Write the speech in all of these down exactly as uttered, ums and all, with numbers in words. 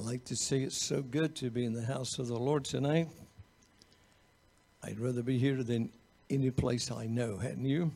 I like to say it's so good to be in the house of the Lord tonight. I'd rather be here than any place I know, hadn't you?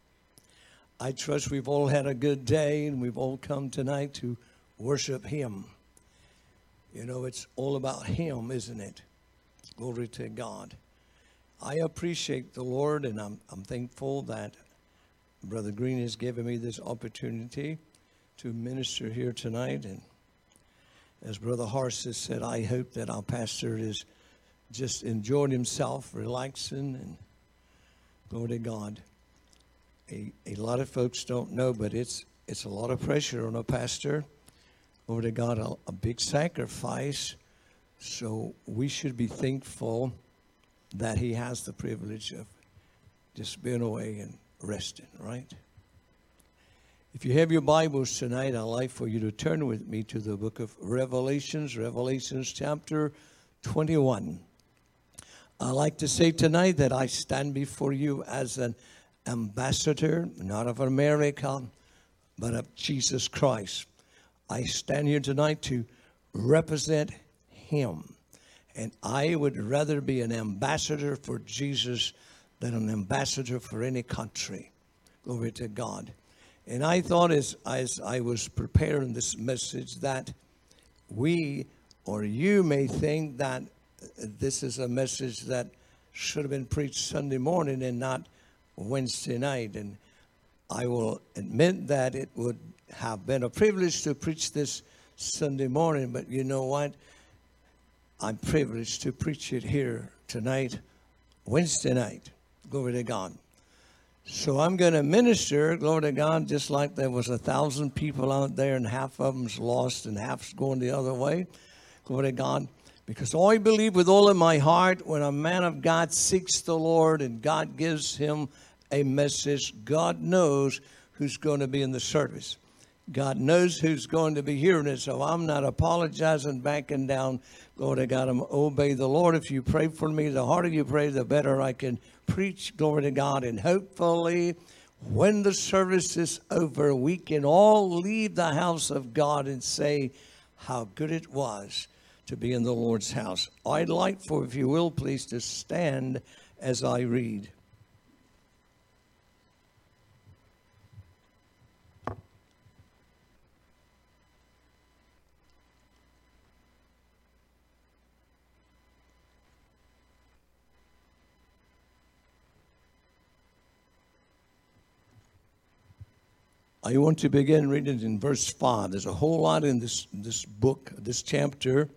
I trust we've all had a good day and we've all come tonight to worship Him. You know, it's all about Him, isn't it? Glory to God. I appreciate the Lord, and I'm, I'm thankful that Brother Green has given me this opportunity to minister here tonight. And as Brother Hars has said, I hope that our pastor is just enjoying himself, relaxing, and glory to God. A, a lot of folks don't know, but it's it's a lot of pressure on a pastor. Glory to God, a, a big sacrifice. So we should be thankful that he has the privilege of just being away and resting, right? If you have your Bibles tonight, I'd like for you to turn with me to the book of Revelations, Revelations chapter twenty-one. I'd like to say tonight that I stand before you as an ambassador, not of America, but of Jesus Christ. I stand here tonight to represent Him. And I would rather be an ambassador for Jesus than an ambassador for any country. Glory to God. And I thought as, as I was preparing this message that we or you may think that this is a message that should have been preached Sunday morning and not Wednesday night. And I will admit that it would have been a privilege to preach this Sunday morning, but you know what? I'm privileged to preach it here tonight, Wednesday night. Glory to God. So I'm going to minister, glory to God, just like there was a thousand people out there and half of them's lost and half's going the other way. Glory to God. Because I believe with all of my heart, when a man of God seeks the Lord and God gives him a message, God knows who's going to be in the service. God knows who's going to be hearing it. So I'm not apologizing, backing down. Glory to God, I'm obey the Lord. If you pray for me, the harder you pray, the better I can preach. Glory to God. And hopefully, when the service is over, we can all leave the house of God and say how good it was to be in the Lord's house. I'd like for, if you will, please, to stand as I read. I want to begin reading in verse five. There's a whole lot in this, this book, this chapter,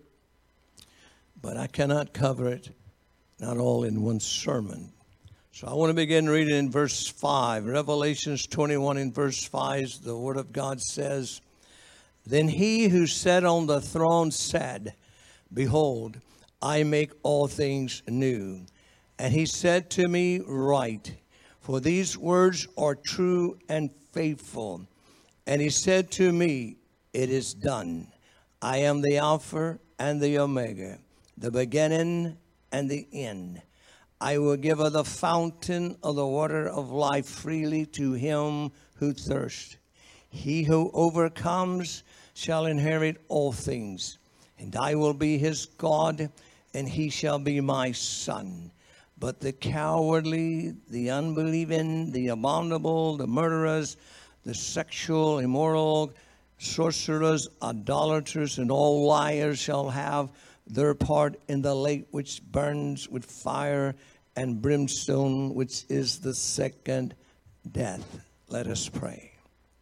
but I cannot cover it, not all in one sermon. So I want to begin reading in verse five. Revelations twenty-one in verse five, the Word of God says, Then he who sat on the throne said, Behold, I make all things new. And he said to me, Write, for these words are true and faithful. And he said to me, It is done. I am the Alpha and the Omega, the beginning and the end. I will give of the fountain of the water of life freely to him who thirsts. He who overcomes shall inherit all things, and I will be his God, and he shall be my son. But the cowardly, the unbelieving, the abominable, the murderers, the sexual, immoral, sorcerers, idolaters, and all liars shall have their part in the lake which burns with fire and brimstone, which is the second death. Let us pray.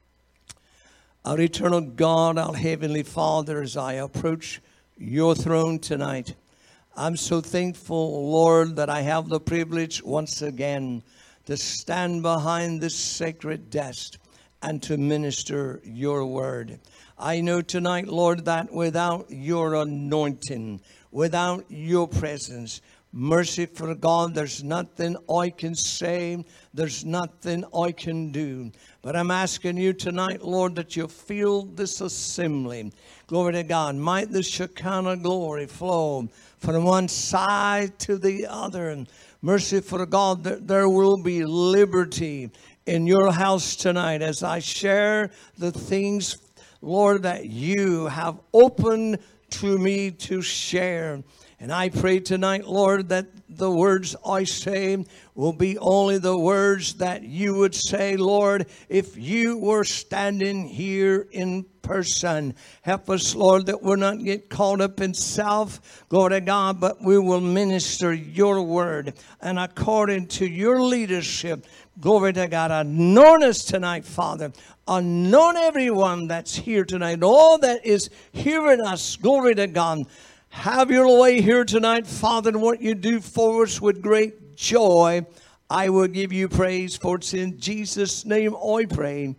Our eternal God, our heavenly Father, as I approach your throne tonight, I'm so thankful, Lord, that I have the privilege once again to stand behind this sacred desk and to minister your word. I know tonight, Lord, that without your anointing, without your presence, merciful God, there's nothing I can say, there's nothing I can do. But I'm asking you tonight, Lord, that you fill this assembly. Glory to God. Might the Shekinah glory flow from one side to the other. And merciful God, there, there will be liberty in your house tonight as I share the things, Lord, that you have opened to me to share. And I pray tonight, Lord, that the words I say will be only the words that you would say, Lord, if you were standing here in person. Help us, Lord, that we'll not get caught up in self, glory to God, but we will minister your word. And according to your leadership, glory to God, anoint us tonight, Father. Anoint everyone that's here tonight, all that is hearing us, glory to God. Have your way here tonight, Father, and what you do for us with great joy. I will give you praise, for it's in Jesus' name I pray.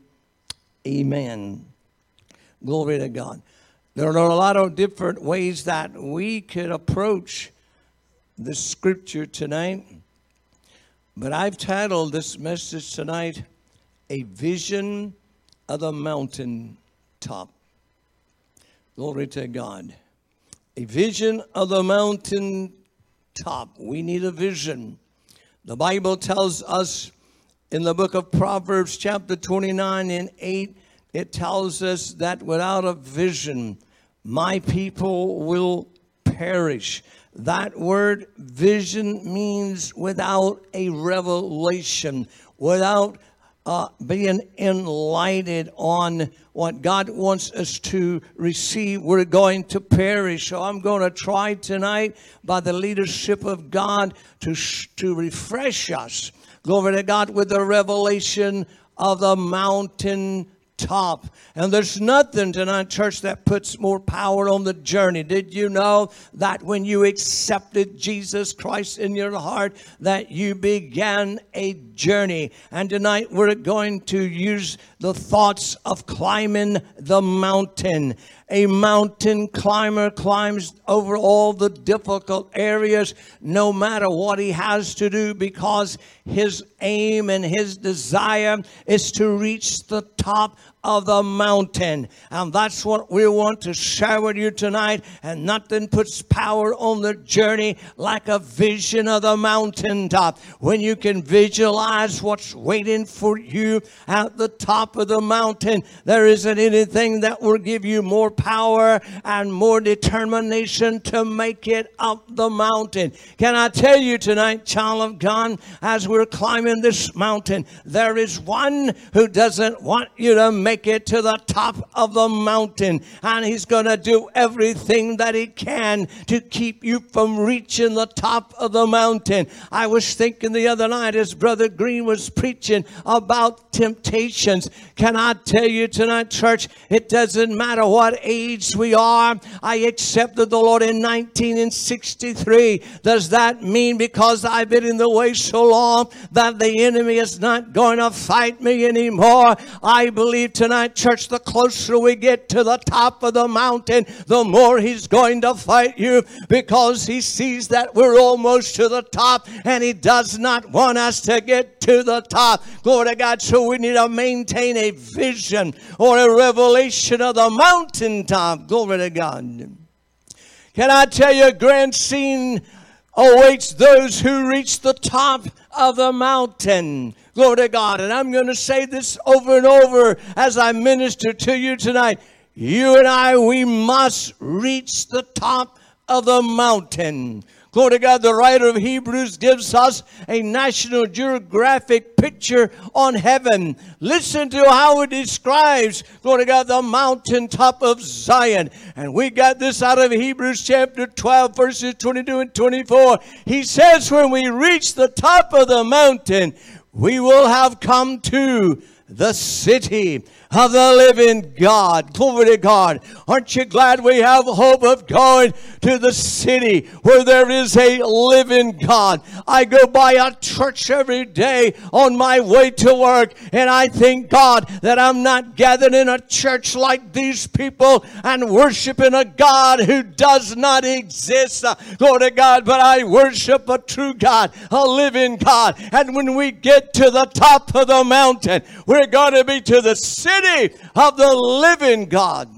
Amen. Glory to God. There are a lot of different ways that we could approach the scripture tonight. But I've titled this message tonight, A Vision of the Mountain Top. Glory to God. A vision of the mountain top. We need a vision. The Bible tells us in the book of Proverbs chapter twenty-nine and eight, it tells us that without a vision, my people will perish. That word vision means without a revelation, without uh, being enlightened on what God wants us to receive, we're going to perish. So I'm going to try tonight by the leadership of God to, to refresh us, glory to God, with the revelation of the mountain top. And there's nothing tonight, church, that puts more power on the journey. Did you know that when you accepted Jesus Christ in your heart, that you began a journey? And tonight we're going to use the thoughts of climbing the mountain. A mountain climber climbs over all the difficult areas, no matter what he has to do, because his aim and his desire is to reach the top of the mountain. And that's what we want to share with you tonight. And nothing puts power on the journey like a vision of the mountaintop. When you can visualize what's waiting for you at the top of the mountain, there isn't anything that will give you more power and more determination to make it up the mountain. Can I tell you tonight, child of God, as we're climbing this mountain, there is one who doesn't want you to make it to the top of the mountain, and he's going to do everything that he can to keep you from reaching the top of the mountain. I was thinking the other night as Brother Green was preaching about temptations. Can I tell you tonight, church, it doesn't matter what age we are. I accepted the Lord in nineteen sixty-three. Does that mean because I've been in the way so long that the enemy is not going to fight me anymore? I believe tonight, church, the closer we get to the top of the mountain, the more he's going to fight you, because he sees that we're almost to the top and he does not want us to get to the top. Glory to God. So we need to maintain a vision or a revelation of the mountaintop. Glory to God. Can I tell you, a grand scene awaits those who reach the top of the mountain. Glory to God. And I'm going to say this over and over as I minister to you tonight. You and I, we must reach the top of the mountain. Glory to God. The writer of Hebrews gives us a National Geographic picture on heaven. Listen to how it describes, glory to God, the mountaintop of Zion. And we got this out of Hebrews chapter twelve, verses twenty-two and twenty-four. He says, when we reach the top of the mountain, we will have come to the city of the living God. Glory to God. Aren't you glad we have hope of going to the city where there is a living God? I go by a church every day on my way to work, and I thank God that I'm not gathered in a church like these people and worshiping a God who does not exist. Glory to God. But I worship a true God, a living God. And when we get to the top of the mountain, we're going to be to the city of the living God.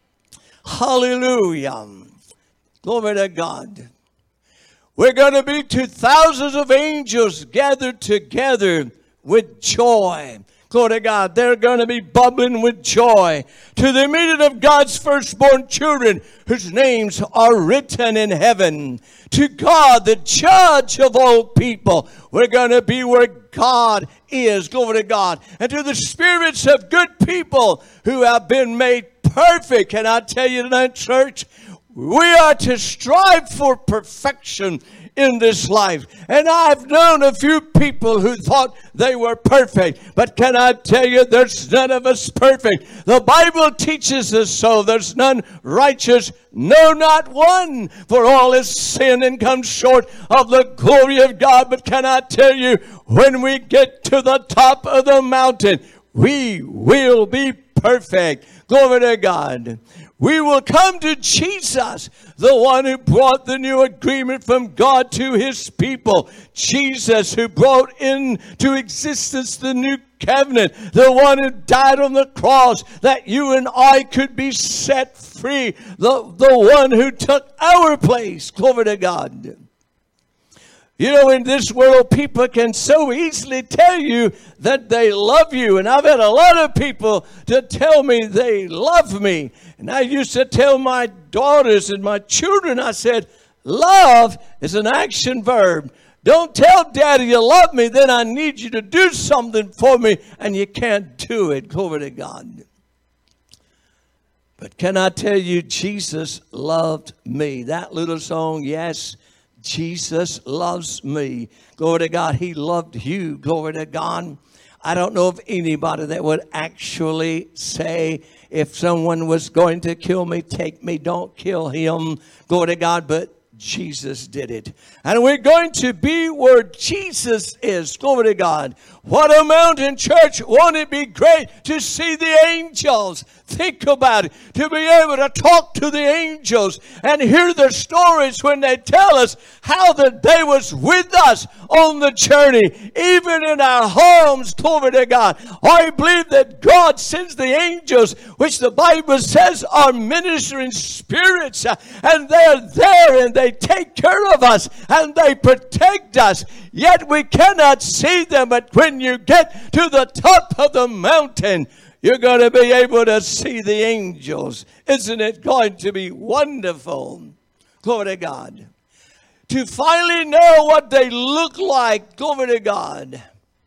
Hallelujah. Glory to God. We're going to be to thousands of angels gathered together with joy. Glory to God. They're going to be bubbling with joy to the meeting of God's firstborn children whose names are written in heaven. To God, the judge of all people, we're going to be where God is. Glory to God. And to the spirits of good people who have been made perfect. And I tell you tonight, church, we are to strive for perfection in this life. And I've known a few people who thought they were perfect. But can I tell you, there's none of us perfect. The Bible teaches us so. There's none righteous, no, not one. For all is sin and come short of the glory of God. But can I tell you, when we get to the top of the mountain, we will be perfect. Glory to God. We will come to Jesus, the one who brought the new agreement from God to his people. Jesus, who brought into existence the new covenant. The one who died on the cross that you and I could be set free. The, the one who took our place. Glory to God. You know, in this world, people can so easily tell you that they love you. And I've had a lot of people to tell me they love me. And I used to tell my daughters and my children, I said, love is an action verb. Don't tell Daddy you love me, then I need you to do something for me, and you can't do it. Glory to God. But can I tell you, Jesus loved me. That little song, yes, Jesus loves me. Glory to God. He loved you. Glory to God. I don't know of anybody that would actually say, if someone was going to kill me, take me, don't kill him. Glory to God. But Jesus did it. And we're going to be where Jesus is. Glory to God. What a mountain, church. Won't it be great to see the angels? Think about it. To be able to talk to the angels and hear their stories when they tell us how that they was with us on the journey. Even in our homes, glory to God. I believe that God sends the angels, which the Bible says are ministering spirits. And they're there and they take care of us and they protect us. Yet we cannot see them. But when you get to the top of the mountain, you're going to be able to see the angels. Isn't it going to be wonderful? Glory to God. To finally know what they look like. Glory to God.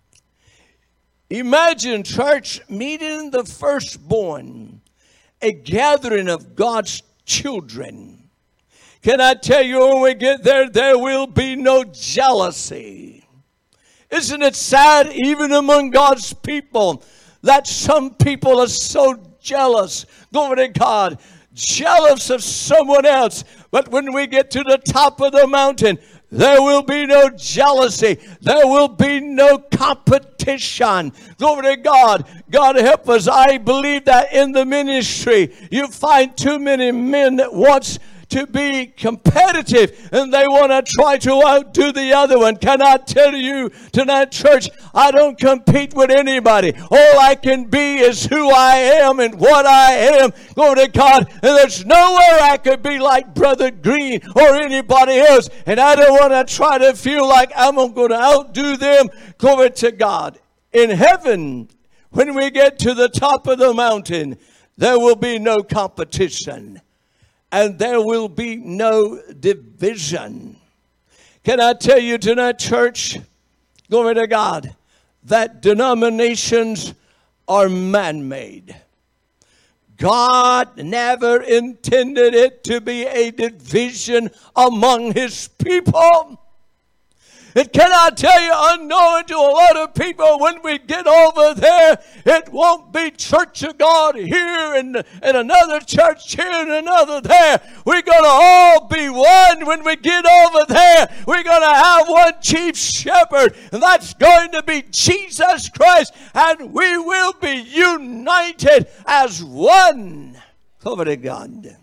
Imagine, church, meeting the firstborn. A gathering of God's children. Can I tell you, when we get there, there will be no jealousy. Isn't it sad, even among God's people, that some people are so jealous, glory to God, jealous of someone else. But when we get to the top of the mountain, there will be no jealousy. There will be no competition. Glory to God. God help us. I believe that in the ministry, you find too many men that wants to be competitive and they want to try to outdo the other one. Can I tell you tonight, church, I don't compete with anybody. All I can be is who I am and what I am. Glory to God. And there's nowhere I could be like Brother Green or anybody else. And I don't want to try to feel like I'm going to outdo them. Glory to God. In heaven, when we get to the top of the mountain, there will be no competition. And there will be no division. Can I tell you tonight, church, glory to God, that denominations are man-made. God never intended it to be a division among his people. And can I tell you, unknown to a lot of people, when we get over there, it won't be Church of God here and, and another church here and another there. We're going to all be one when we get over there. We're going to have one chief shepherd, and that's going to be Jesus Christ, and we will be united as one. Glory to God.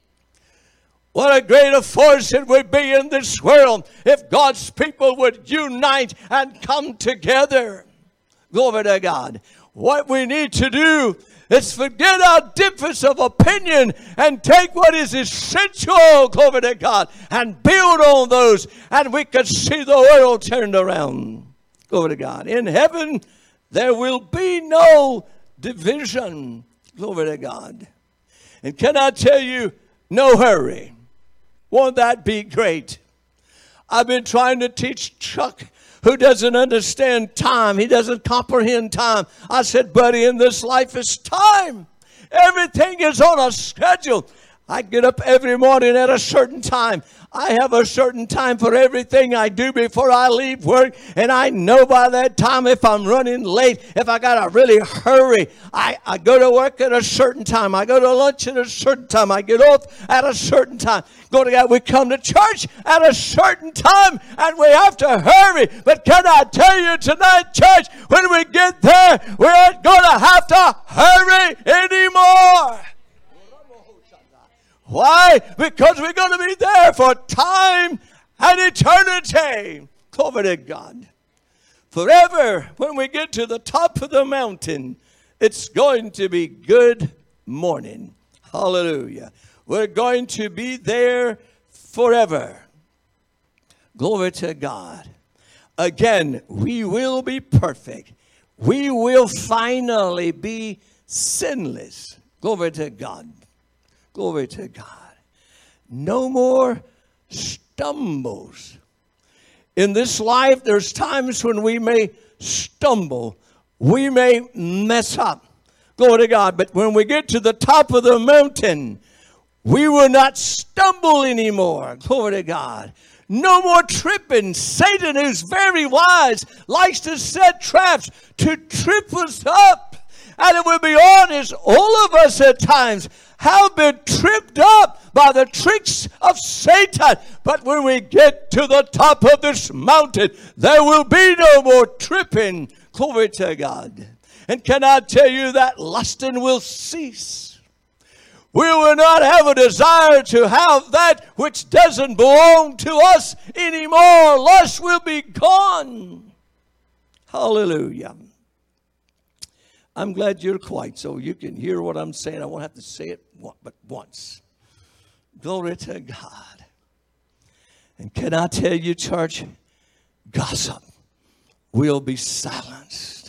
What a greater force it would be in this world if God's people would unite and come together. Glory to God. What we need to do is forget our difference of opinion and take what is essential, glory to God, and build on those, and we could see the world turned around. Glory to God. In heaven, There will be no division. Glory to God. And can I tell you, no hurry. Won't that be great? I've been trying to teach Chuck, who doesn't understand time. He doesn't comprehend time. I said, buddy, in this life is time. Everything is on a schedule. I get up every morning at a certain time. I have a certain time for everything I do before I leave work. And I know by that time if I'm running late, if I got to really hurry, I, I go to work at a certain time. I go to lunch at a certain time. I get off at a certain time. Go to God. We come to church at a certain time and we have to hurry. But can I tell you tonight, church, when we get there, we aren't going to have to hurry anymore. Why? Because we're going to be there for time and eternity. Glory to God. Forever, when we get to the top of the mountain, it's going to be good morning. Hallelujah. We're going to be there forever. Glory to God. Again, we will be perfect. We will finally be sinless. Glory to God. Glory to God. No more stumbles. In this life, there's times when we may stumble. We may mess up. Glory to God. But when we get to the top of the mountain, we will not stumble anymore. Glory to God. No more tripping. Satan, who's very wise, likes to set traps to trip us up. And it will be honest, all of us at times have been tripped up by the tricks of Satan. But when we get to the top of this mountain, there will be no more tripping. Glory to God. And can I tell you that lusting will cease? We will not have a desire to have that which doesn't belong to us anymore. Lust will be gone. Hallelujah. I'm glad you're quiet so you can hear what I'm saying. I won't have to say it but once. Glory to God. And can I tell you, church, gossip will be silenced.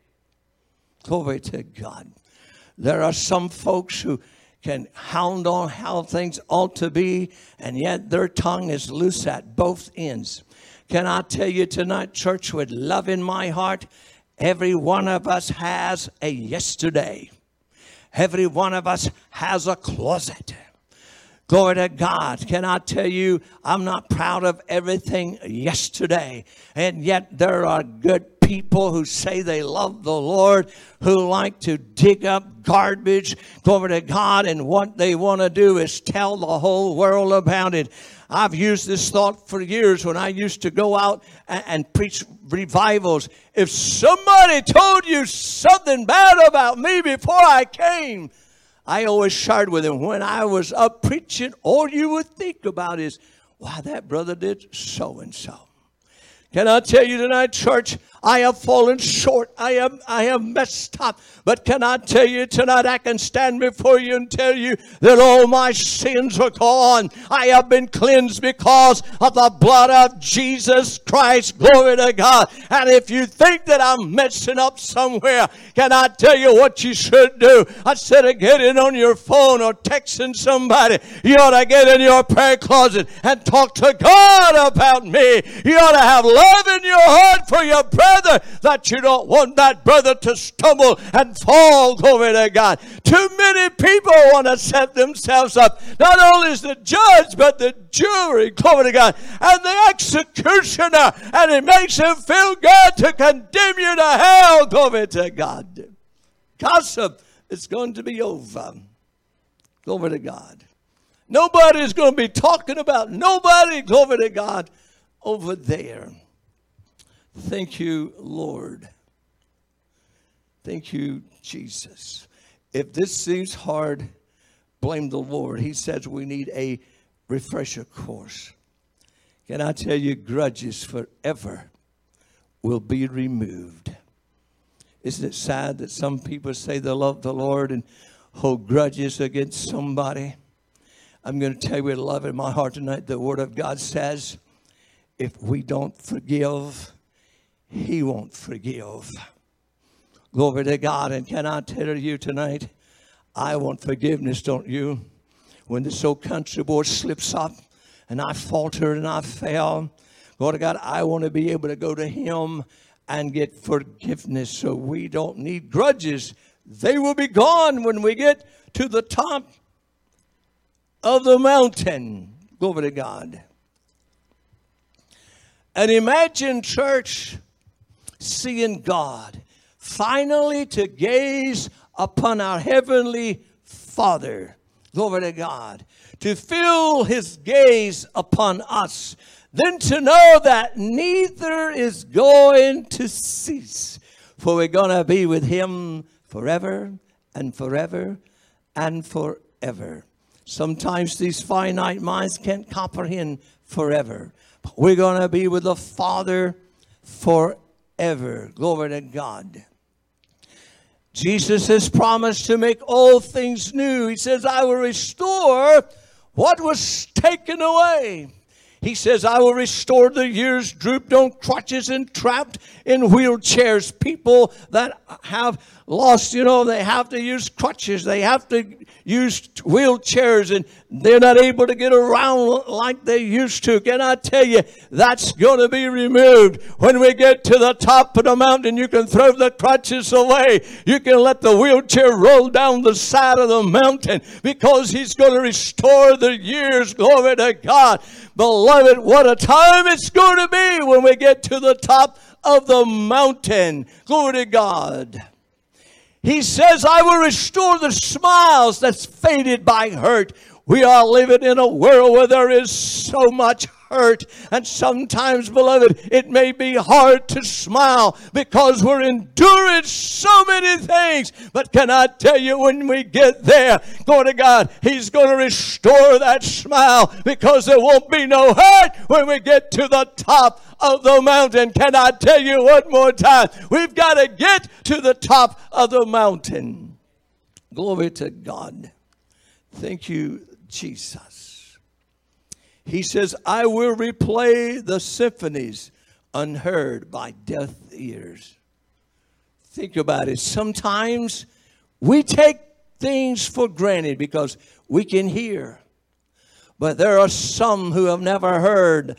Glory to God. There are some folks who can hound on how things ought to be, and yet their tongue is loose at both ends. Can I tell you tonight, church, with love in my heart, every one of us has a yesterday. Every one of us has a closet. Glory to God. Can I tell you, I'm not proud of everything yesterday. And yet there are good people who say they love the Lord, who like to dig up garbage. Glory to God. And what they want to do is tell the whole world about it. I've used this thought for years when I used to go out and, and preach revivals. If somebody told you something bad about me before I came, I always shared with them when I was up preaching, all you would think about is, why, that brother did so-and-so. Can I tell you tonight, church, I have fallen short. I have, I have messed up. But can I tell you tonight, I can stand before you and tell you that all my sins are gone. I have been cleansed because of the blood of Jesus Christ. Glory to God. And if you think that I'm messing up somewhere, can I tell you what you should do? Instead of getting on your phone or texting somebody, you ought to get in your prayer closet and talk to God about me. You ought to have love in your heart for your brother, that you don't want that brother to stumble and fall. Glory to God. Too many people want to set themselves up, not only as the judge, but the jury. Glory to God. And the executioner. And it makes him feel good to condemn you to hell. Glory to God. Gossip is going to be over. Glory to God. Nobody's going to be talking about nobody. Glory to God over there. Thank you, Lord. Thank you, Jesus. If this seems hard, blame the Lord. He says we need a refresher course. Can I tell you, grudges forever will be removed. Isn't it sad that some people say they love the Lord and hold grudges against somebody? I'm going to tell you with love in my heart tonight, the Word of God says, if we don't forgive, He won't forgive. Glory to God. And can I tell you tonight, I want forgiveness, don't you? When this old country boy slips up and I faltered and I fell, Lord God, I want to be able to go to him and get forgiveness, so we don't need grudges. They will be gone when we get to the top of the mountain. Glory to God. And imagine, church, seeing God finally to gaze upon our heavenly Father. Glory to God. To feel his gaze upon us. Then to know that neither is going to cease. For we're going to be with him forever and forever and forever. Sometimes these finite minds can't comprehend forever. But we're going to be with the Father forever. Glory to God. Jesus has promised to make all things new. He says, I will restore what was taken away. He says, I will restore the years drooped on crutches and trapped in wheelchairs. People that have lost, you know, they have to use crutches. They have to use wheelchairs and they're not able to get around like they used to. Can I tell you, that's going to be removed. When we get to the top of the mountain, you can throw the crutches away. You can let the wheelchair roll down the side of the mountain because he's going to restore the years. Glory to God. Beloved, what a time it's going to be when we get to the top of the mountain. Glory to God. He says, I will restore the smiles that's faded by hurt. We are living in a world where there is so much hurt. And sometimes, beloved, it may be hard to smile because we're enduring so many things. But can I tell you, when we get there, glory to God, he's going to restore that smile because there won't be no hurt when we get to the top of the mountain. Can I tell you one more time? We've got to get to the top of the mountain. Glory to God. Thank you, Jesus. He says, I will replay the symphonies unheard by deaf ears. Think about it. Sometimes we take things for granted because we can hear. But there are some who have never heard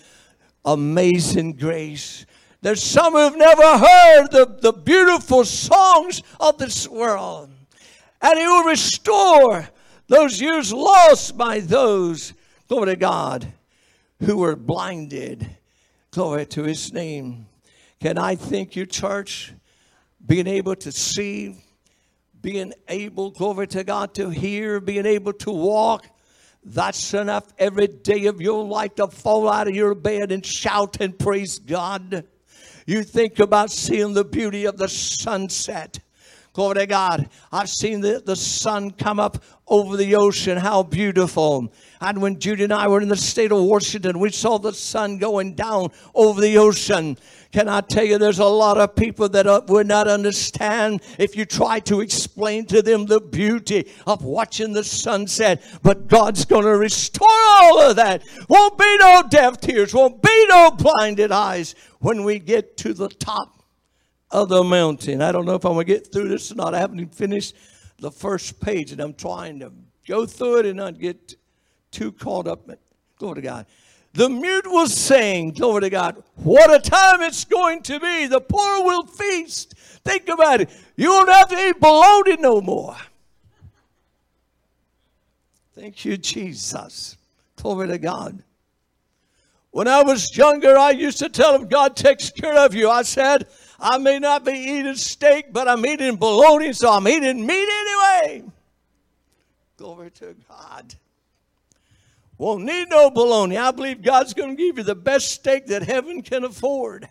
Amazing Grace. There's some who've never heard the, the beautiful songs of this world. And he will restore those years lost by those, glory to God, who were blinded. Glory to his name. Can I thank you, church, being able to see, being able, glory to God, to hear, being able to walk. That's enough every day of your life to fall out of your bed and shout and praise God. You think about seeing the beauty of the sunset. Glory to God. I've seen the, the sun come up over the ocean. How beautiful. And when Judy and I were in the state of Washington, we saw the sun going down over the ocean. Can I tell you, there's a lot of people that uh, would not understand if you try to explain to them the beauty of watching the sunset. But God's going to restore all of that. Won't be no deaf ears. Won't be no blinded eyes when we get to the top of the mountain. I don't know if I'm going to get through this or not. I haven't even finished the first page, and I'm trying to go through it and not get too caught up. Glory to God. The mute will sing, glory to God. What a time it's going to be. The poor will feast. Think about it. You won't have to eat bologna no more. Thank you, Jesus. Glory to God. When I was younger, I used to tell him, God takes care of you. I said, I may not be eating steak, but I'm eating bologna, so I'm eating meat anyway. Glory to God. Won't need no bologna. I believe God's going to give you the best steak that heaven can afford.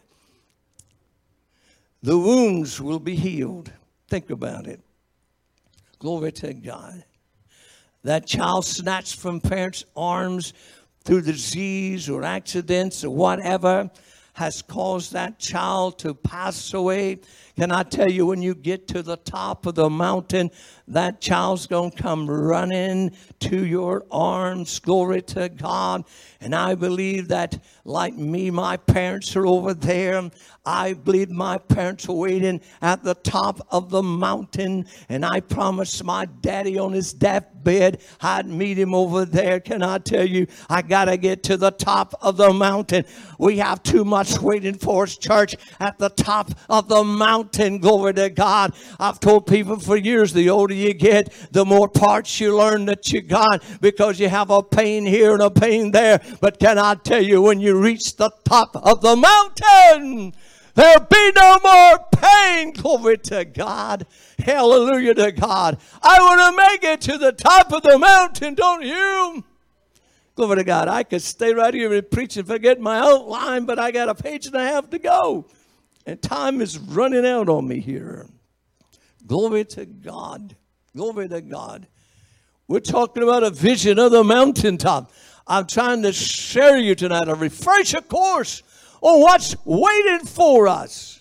The wounds will be healed. Think about it. Glory to God. That child snatched from parents' arms through disease or accidents or whatever has caused that child to pass away. Can I tell you, when you get to the top of the mountain, that child's going to come running to your arms. Glory to God. And I believe that, like me, my parents are over there. I believe my parents are waiting at the top of the mountain. And I promised my daddy on his deathbed I'd meet him over there. Can I tell you, I got to get to the top of the mountain. We have too much waiting for us, church, at the top of the mountain. Glory to God. I've told people for years, the older you get, the more parts you learn that you got, because you have a pain here and a pain there. But can I tell you, when you reach the top of the mountain, there'll be no more pain. Glory to God. Hallelujah to God. I want to make it to the top of the mountain, don't you? Glory to God. I could stay right here and preach and forget my outline, but I got a page and a half to go. And time is running out on me here. Glory to God. Glory to God. We're talking about a vision of the mountaintop. I'm trying to share you tonight a refresher course on what's waiting for us.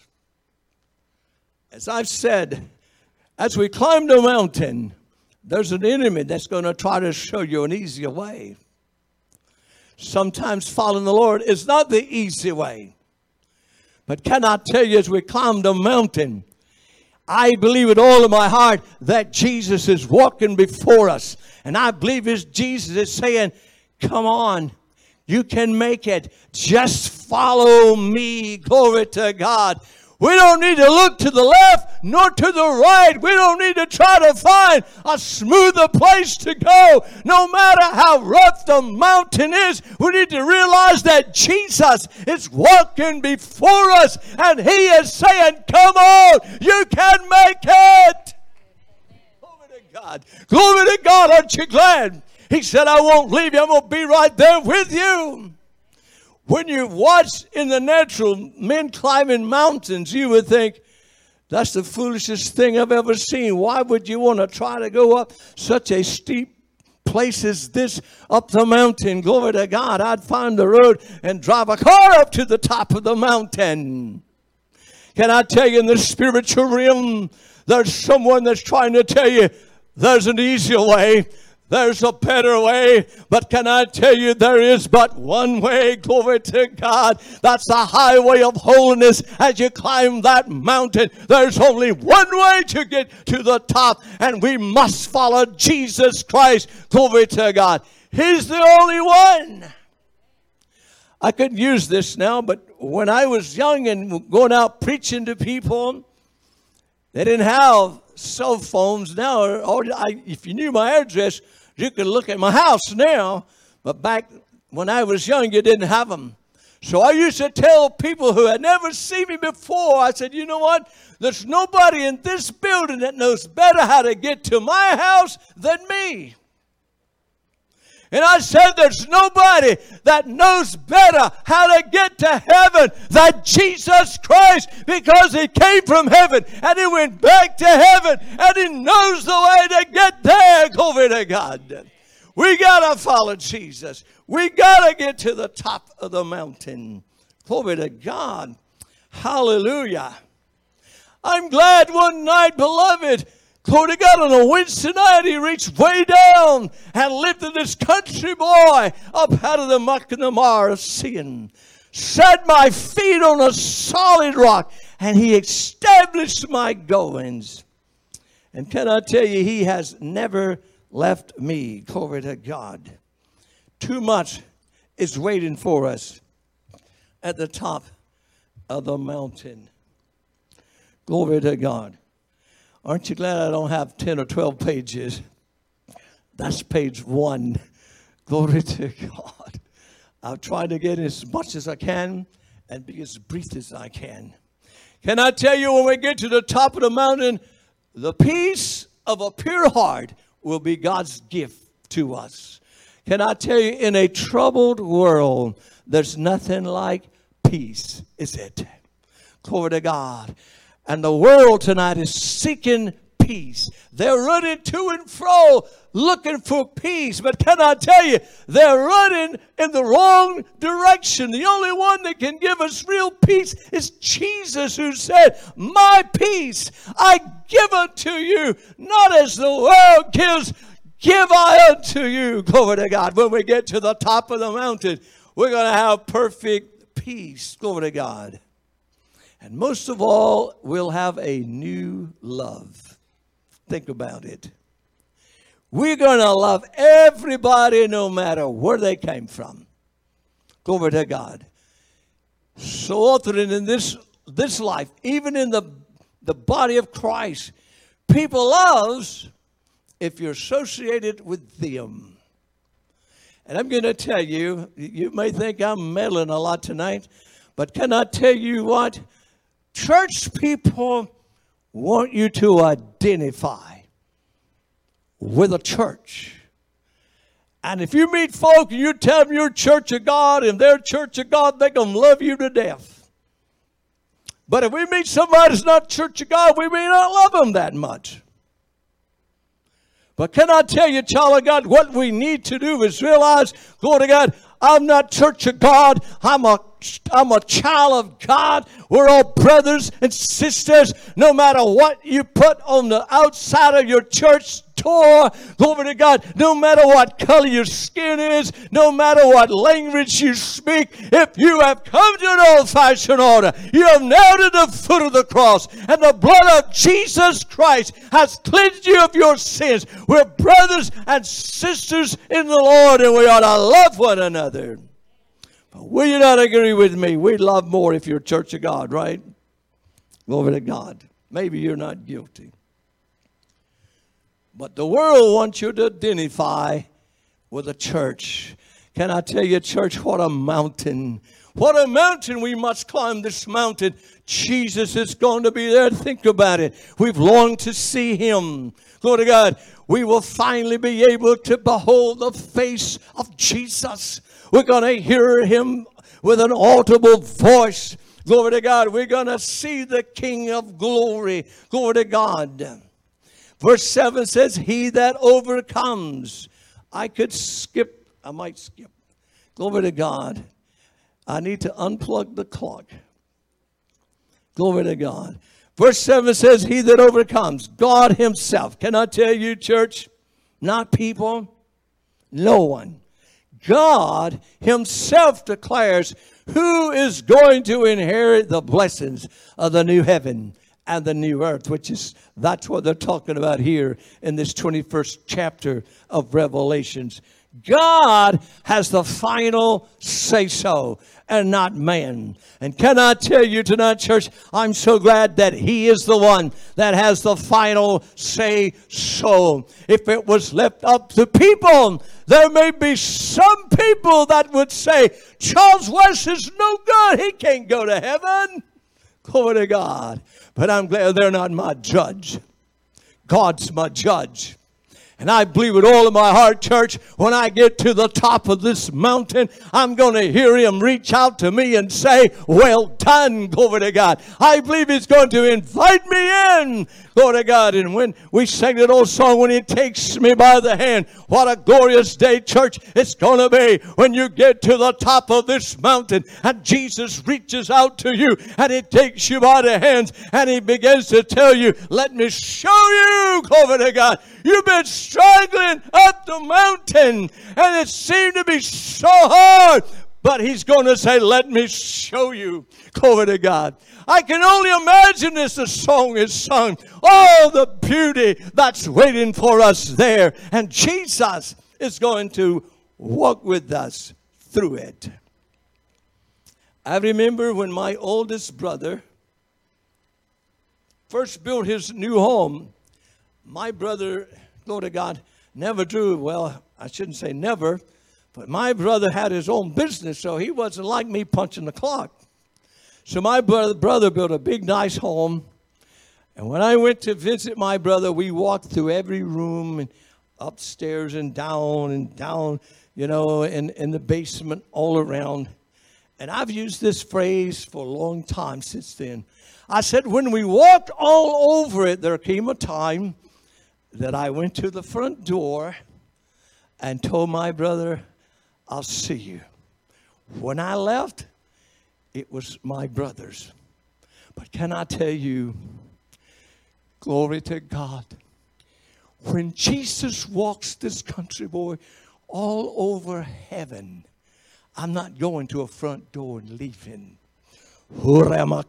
As I've said, as we climb the mountain, there's an enemy that's going to try to show you an easier way. Sometimes following the Lord is not the easy way. But can I tell you, as we climb the mountain, I believe with all of my heart that Jesus is walking before us. And I believe his Jesus is saying, come on, you can make it. Just follow me. Glory to God. We don't need to look to the left nor to the right. We don't need to try to find a smoother place to go. No matter how rough the mountain is, we need to realize that Jesus is walking before us, and he is saying, come on, you can make it. Glory to God. Glory to God. Aren't you glad? He said, I won't leave you. I'm going to be right there with you. When you watch in the natural men climbing mountains, you would think, that's the foolishest thing I've ever seen. Why would you want to try to go up such a steep place as this up the mountain? Glory to God. I'd find the road and drive a car up to the top of the mountain. Can I tell you, in the spiritual realm, there's someone that's trying to tell you there's an easier way. There's a better way, but can I tell you, there is but one way. Glory to God. That's the highway of holiness. As you climb that mountain, there's only one way to get to the top, and we must follow Jesus Christ. Glory to God. He's the only one. I could use this now, but when I was young and going out preaching to people, they didn't have cell phones. Now, or I, if you knew my address, you could look at my house now, but back when I was young, you didn't have them. So I used to tell people who had never seen me before, I said, you know what? There's nobody in this building that knows better how to get to my house than me. And I said, there's nobody that knows better how to get to heaven than Jesus Christ, because he came from heaven and he went back to heaven and he knows the way to get there. Glory to God. We got to follow Jesus. We got to get to the top of the mountain. Glory to God. Hallelujah. I'm glad one night, beloved, glory to God, on a Wednesday night, he reached way down and lifted this country boy up out of the muck and the mire of sin. Set my feet on a solid rock, and he established my goings. And can I tell you, he has never left me. Glory to God. Too much is waiting for us at the top of the mountain. Glory to God. Aren't you glad I don't have ten or twelve pages? That's page one. Glory to God. I'll try to get as much as I can and be as brief as I can. Can I tell you, when we get to the top of the mountain, the peace of a pure heart will be God's gift to us. Can I tell you, in a troubled world, there's nothing like peace, is it? Glory to God. And the world tonight is seeking peace. They're running to and fro looking for peace. But can I tell you, they're running in the wrong direction. The only one that can give us real peace is Jesus, who said, my peace I give unto you, not as the world gives, give I unto you. Glory to God. When we get to the top of the mountain, we're going to have perfect peace. Glory to God. And most of all, we'll have a new love. Think about it. We're going to love everybody no matter where they came from. Glory to God. So often in this, this life, even in the, the body of Christ, people love if you're associated with them. And I'm going to tell you, you may think I'm meddling a lot tonight, but can I tell you what? Church people want you to identify with a church. And if you meet folk and you tell them you're Church of God and they're Church of God, they're going to love you to death. But if we meet somebody that's not Church of God, we may not love them that much. But can I tell you, child of God, what we need to do is realize, glory to God, I'm not Church of God. I'm a, I'm a child of God. We're all brothers and sisters. No matter what you put on the outside of your church door, glory to God, no matter what color your skin is, no matter what language you speak, if you have come to an old-fashioned order, you have nailed at the foot of the cross, and the blood of Jesus Christ has cleansed you of your sins. We're brothers and sisters in the Lord, and we ought to love one another. But will you not agree with me? We'd love more if you're a Church of God, right? Glory to God. Maybe you're not guilty. But the world wants you to identify with a church. Can I tell you, church, what a mountain. What a mountain we must climb this mountain. Jesus is going to be there. Think about it. We've longed to see him. Glory to God. We will finally be able to behold the face of Jesus. We're going to hear him with an audible voice. Glory to God. We're going to see the King of glory. Glory to God. Verse seven says, he that overcomes. I could skip. I might skip. Glory to God. I need to unplug the clock. Glory to God. Verse seven says, he that overcomes. God himself. Can I tell you, church? Not people. No one. God himself declares who is going to inherit the blessings of the new heaven and the new earth, which is, that's what they're talking about here in this twenty-first chapter of Revelations. God has the final say-so and not man. And can I tell you tonight, church, I'm so glad that he is the one that has the final say-so. If it was left up to people, there may be some people that would say, Charles West is no good. He can't go to heaven. Glory to God. But I'm glad they're not my judge. God's my judge. And I believe with all of my heart, church, when I get to the top of this mountain, I'm going to hear him reach out to me and say, well done, glory to God. I believe he's going to invite me in, glory to God. And when we sang that old song, when he takes me by the hand, what a glorious day, church, it's going to be when you get to the top of this mountain and Jesus reaches out to you and he takes you by the hands and he begins to tell you, let me show you, glory to God. You've been struggling up the mountain and it seemed to be so hard. But he's going to say, let me show you. Glory to God. I can only imagine as the song is sung. Oh, the beauty that's waiting for us there. And Jesus is going to walk with us through it. I remember when my oldest brother first built his new home. My brother, glory to God, never drew, well, I shouldn't say never, but my brother had his own business, so he wasn't like me punching the clock. So my brother, brother built a big, nice home. And when I went to visit my brother, we walked through every room, and upstairs and down and down, you know, in, in the basement, all around. And I've used this phrase for a long time since then. I said, when we walked all over it, there came a time that I went to the front door and told my brother, I'll see you. When I left, it was my brother's. But can I tell you, glory to God, when Jesus walks this country, boy, all over heaven, I'm not going to a front door and leaving. Glory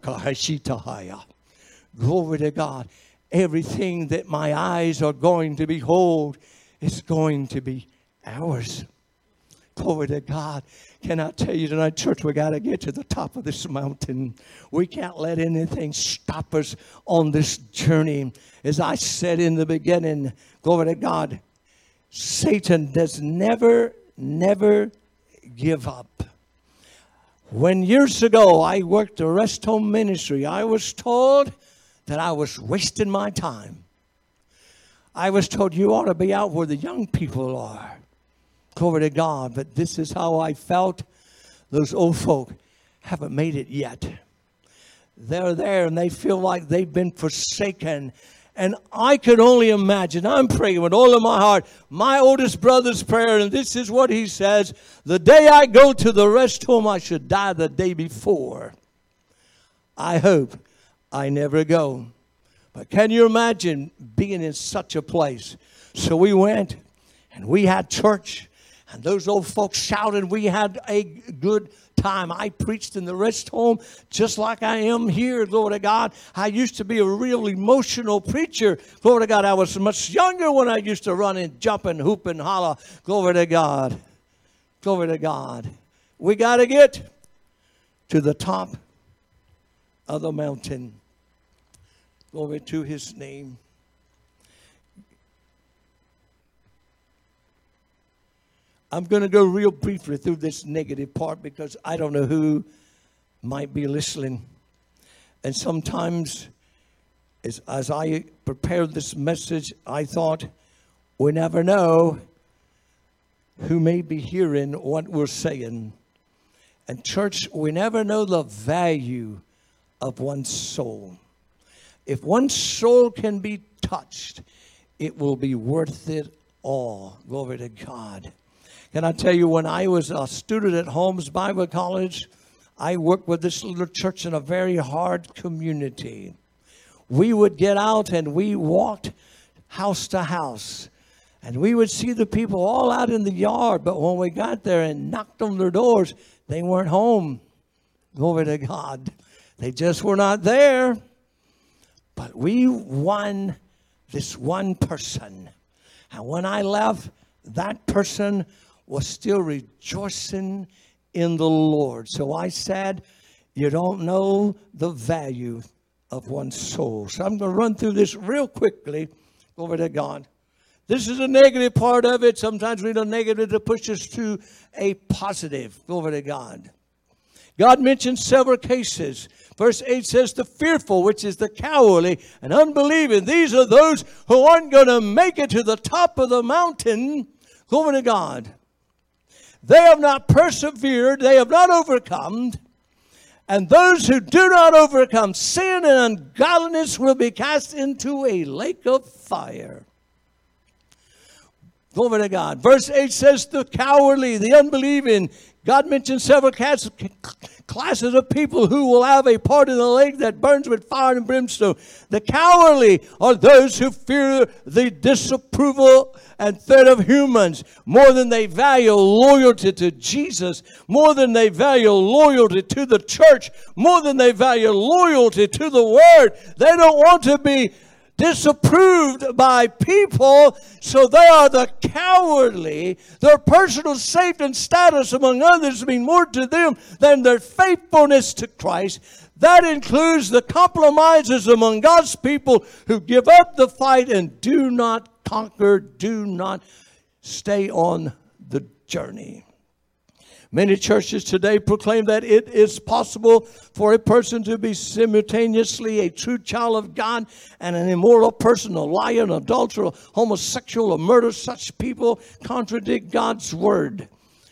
to God. Everything that my eyes are going to behold is going to be ours. Glory to God. Can I tell you tonight, church, we got to get to the top of this mountain. We can't let anything stop us on this journey. As I said in the beginning, glory to God, Satan does never, never give up. When years ago I worked a rest home ministry, I was told that I was wasting my time. I was told you ought to be out where the young people are. Glory to God. But this is how I felt. Those old folk haven't made it yet. They're there and they feel like they've been forsaken. And I could only imagine, I'm praying with all of my heart, my oldest brother's prayer, and this is what he says: the day I go to the rest home, I should die the day before. I hope I never go. But can you imagine being in such a place? So we went and we had church, and those old folks shouted. We had a good time. I preached in the rest home just like I am here, glory to God. I used to be a real emotional preacher, glory to God. I was much younger when I used to run and jump and hoop and holler, glory to God. Glory to God. We got to get to the top of the mountain. Glory to his name. I'm going to go real briefly through this negative part because I don't know who might be listening. And sometimes as, as I prepared this message, I thought, we never know who may be hearing what we're saying. And church, we never know the value of one's soul. If one soul can be touched, it will be worth it all. Glory to God. Can I tell you, when I was a student at Holmes Bible College, I worked with this little church in a very hard community. We would get out and we walked house to house. And we would see the people all out in the yard. But when we got there and knocked on their doors, they weren't home. Glory to God. They just were not there. But we won this one person. And when I left, that person was still rejoicing in the Lord. So I said, you don't know the value of one's soul. So I'm going to run through this real quickly. Glory to God. This is a negative part of it. Sometimes we need a negative to push us to a positive. Glory to God. God mentions several cases. Verse eight says, the fearful, which is the cowardly and unbelieving. These are those who aren't going to make it to the top of the mountain. Glory to God. They have not persevered. They have not overcome. And those who do not overcome sin and ungodliness will be cast into a lake of fire. Glory to God. Verse eight says the cowardly, the unbelieving. God mentions several classes of people who will have a part in the lake that burns with fire and brimstone. The cowardly are those who fear the disapproval and threat of humans more than they value loyalty to Jesus, more than they value loyalty to the church, more than they value loyalty to the Word. They don't want to be disapproved by people, so they are the cowardly. Their personal safety and status among others mean more to them than their faithfulness to Christ. That includes the compromises among God's people who give up the fight and do not conquer, do not stay on the journey. Many churches today proclaim that it is possible for a person to be simultaneously a true child of God and an immoral person, a liar, an adulterer, a homosexual, a murderer. Such people contradict God's word.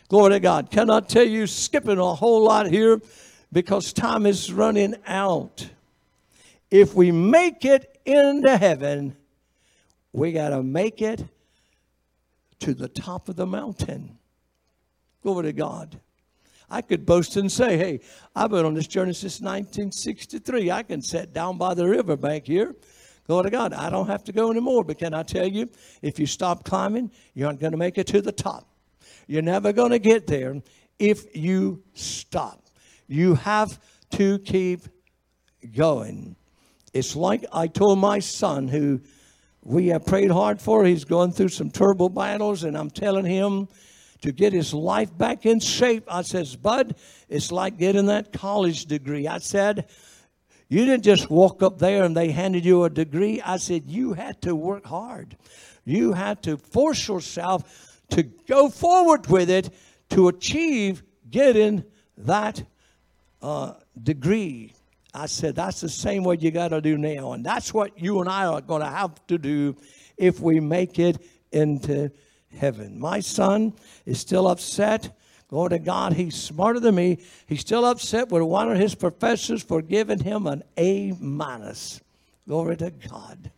Glory to God. Cannot tell you, skipping a whole lot here because time is running out. If we make it into heaven, we got to make it to the top of the mountain. Glory to God. I could boast and say, hey, I've been on this journey since nineteen sixty-three. I can sit down by the riverbank here. Glory to God. I don't have to go anymore. But can I tell you, if you stop climbing, you aren't going to make it to the top. You're never going to get there if you stop. You have to keep going. It's like I told my son, who we have prayed hard for. He's going through some terrible battles, and I'm telling him to get his life back in shape. I says, Bud, it's like getting that college degree. I said, you didn't just walk up there and they handed you a degree. I said, you had to work hard. You had to force yourself to go forward with it to achieve getting that uh, degree. I said, that's the same way you got to do now. And that's what you and I are going to have to do if we make it into heaven. My son is still upset. Glory to God, he's smarter than me. He's still upset with one of his professors for giving him an A minus. Glory to God.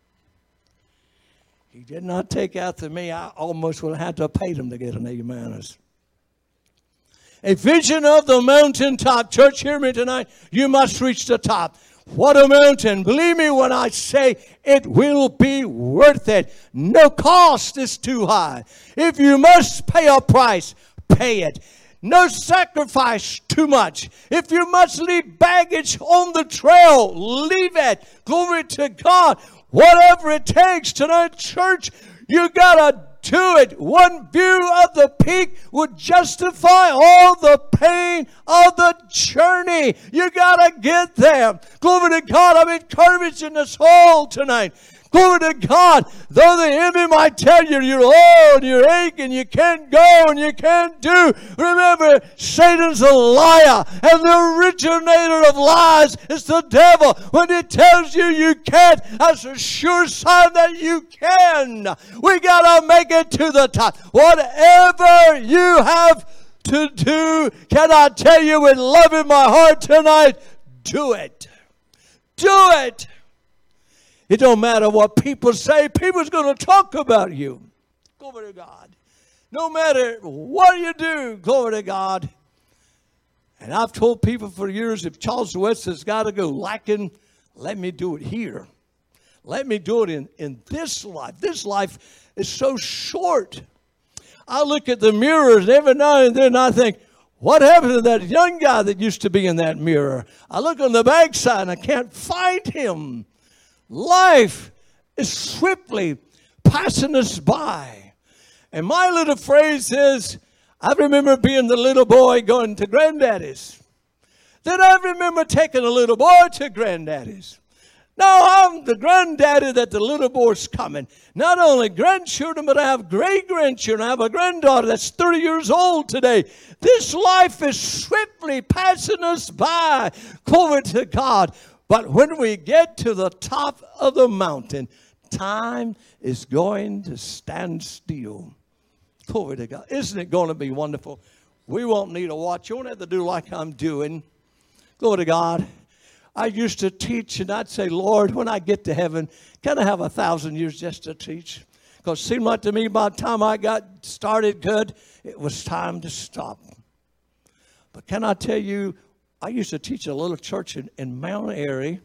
He did not take after me. I almost would have had to pay him to get an A minus. A vision of the mountaintop. Church, hear me tonight. You must reach the top. What a mountain. Believe me when I say it will be worth it. No cost is too high. If you must pay a price, pay it. No sacrifice too much. If you must leave baggage on the trail, leave it. Glory to God. Whatever it takes tonight, church, you got to do it. One view of the peak would justify all the pain of the journey. You got to get there. Glory to God. I'm encouraging us all tonight. Glory to God. Though the enemy might tell you you're old, you're aching, you can't go and you can't do. Remember, Satan's a liar, and the originator of lies is the devil. When he tells you you can't, that's a sure sign that you can. We got to make it to the top. Whatever you have to do, can I tell you with love in my heart tonight, do it. Do it. It don't matter what people say. People's going to talk about you. Glory to God. No matter what you do, glory to God. And I've told people for years, if Charles West has got to go lacking, let me do it here. Let me do it in, in this life. This life is so short. I look at the mirrors every now and then and I think, what happened to that young guy that used to be in that mirror? I look on the backside and I can't find him. Life is swiftly passing us by. And my little phrase is, I remember being the little boy going to granddaddy's. Then I remember taking a little boy to granddaddy's. Now I'm the granddaddy that the little boy's coming. Not only grandchildren, but I have great-grandchildren. I have a granddaughter that's thirty years old today. This life is swiftly passing us by. Glory to God. But when we get to the top of the mountain, time is going to stand still. Glory to God. Isn't it going to be wonderful? We won't need a watch. You won't have to do like I'm doing. Glory to God. I used to teach, and I'd say, Lord, when I get to heaven, can I have a thousand years just to teach? Because it seemed like to me by the time I got started good, it was time to stop. But can I tell you, I used to teach a little church in, in Mount Airy,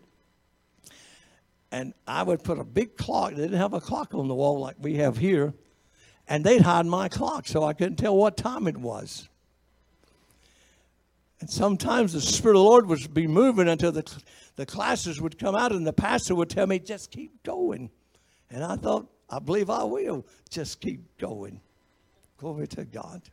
and I would put a big clock. They didn't have a clock on the wall like we have here, and they'd hide my clock so I couldn't tell what time it was. And sometimes the Spirit of the Lord would be moving until the, the classes would come out, and the pastor would tell me, just keep going. And I thought, I believe I will. Just keep going. Glory to God.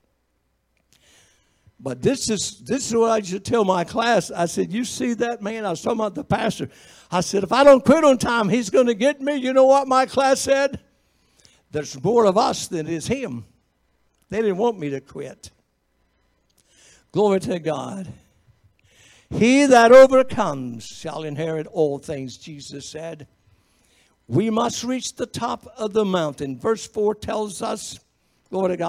But this is this is what I should tell my class. I said, you see that man? I was talking about the pastor. I said, if I don't quit on time, he's going to get me. You know what my class said? There's more of us than is him. They didn't want me to quit. Glory to God. He that overcomes shall inherit all things, Jesus said. We must reach the top of the mountain. Verse four tells us, glory to God,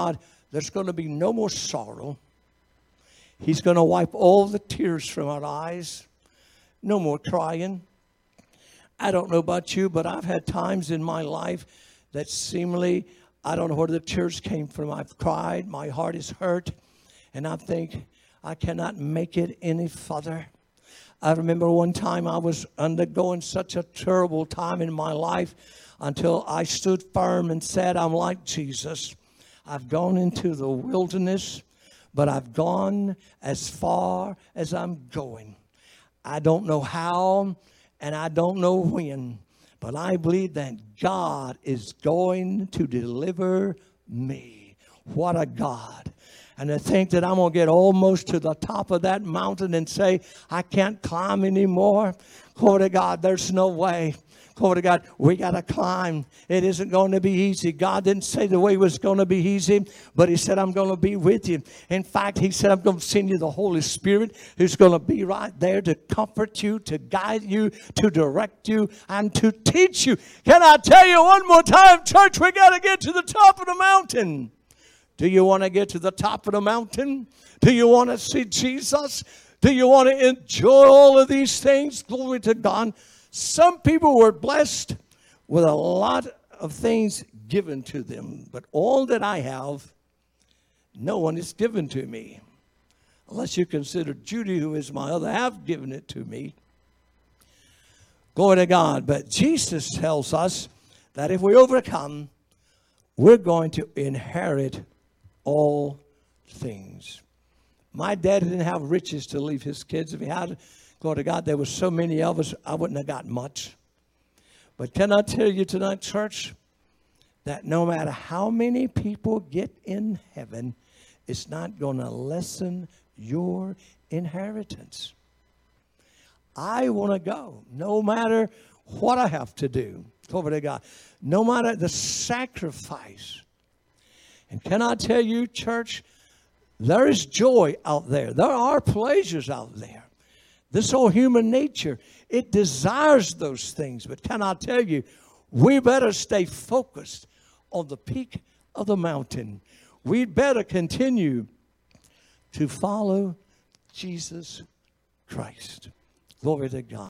There's going to be no more sorrow. He's going to wipe all the tears from our eyes. No more crying. I don't know about you, but I've had times in my life that seemingly, I don't know where the tears came from. I've cried. My heart is hurt. And I think, I cannot make it any further. I remember one time I was undergoing such a terrible time in my life until I stood firm and said, I'm like Jesus. I've gone into the wilderness, but I've gone as far as I'm going. I don't know how, and I don't know when, but I believe that God is going to deliver me. What a God. And to think that I'm going to get almost to the top of that mountain and say, I can't climb anymore. Glory to God, there's no way. Glory to God, we got to climb. It isn't going to be easy. God didn't say the way was going to be easy, but He said, I'm going to be with you. In fact, He said, I'm going to send you the Holy Spirit who's going to be right there to comfort you, to guide you, to direct you, and to teach you. Can I tell you one more time, church, we got to get to the top of the mountain. Do you want to get to the top of the mountain? Do you want to see Jesus? Do you want to enjoy all of these things? Glory to God. Some people were blessed with a lot of things given to them. But all that I have, no one is given to me. Unless you consider Judy, who is my other half, given it to me. Glory to God. But Jesus tells us that if we overcome, we're going to inherit all things. My dad didn't have riches to leave his kids. If he had, glory to God, there were so many of us, I wouldn't have got much. But can I tell you tonight, church, that no matter how many people get in heaven, it's not going to lessen your inheritance. I want to go, no matter what I have to do. Glory to God. No matter the sacrifice. And can I tell you, church, there is joy out there. There are pleasures out there. This whole human nature, it desires those things. But can I tell you, we better stay focused on the peak of the mountain. We'd better continue to follow Jesus Christ. Glory to God.